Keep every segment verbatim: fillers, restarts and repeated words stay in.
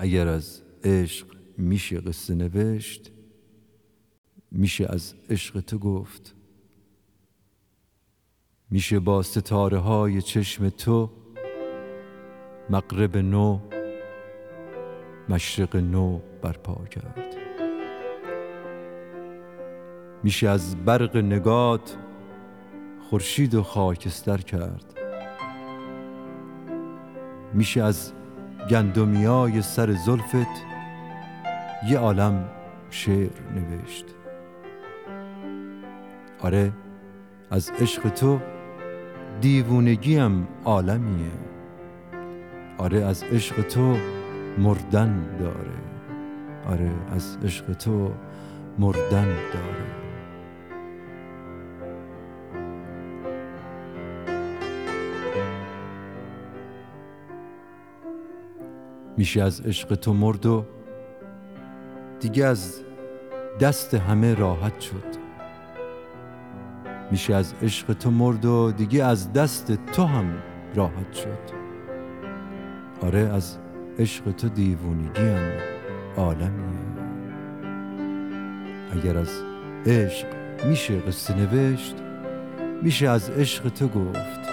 اگر از عشق میشه قصه نوشت، میشه از عشق تو گفت. میشه با ستاره های چشم تو مغرب نو، مشرق نو برپا کرد. میشه از برق نگات خورشید و خاکستر کرد. میشه از گندمیای سر زلفت یه عالم شعر نوشت. آره از عشق تو دیوونگیم عالمیه. آره از عشق تو مردن داره. آره از عشق تو مردن داره. میشه از عشق تو مرد و دیگه از دست همه راحت شد. میشه از عشق تو مرد و دیگه از دست تو هم راحت شد. آره از عشق تو دیوونگیم عالمیه. اگر از عشق میشه قصه نوشت، میشه از عشق تو گفت.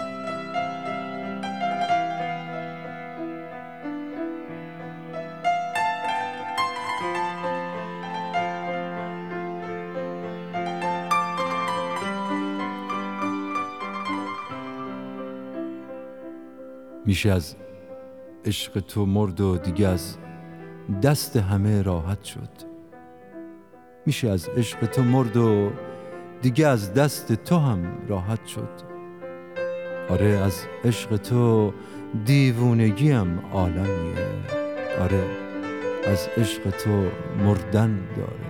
میشه از عشق تو مرد و دیگه از دست همه راحت شد. میشه از عشق تو مرد و دیگه از دست تو هم راحت شد. آره از عشق تو دیوونگیم عالمیه. آره از عشق تو مردن داره.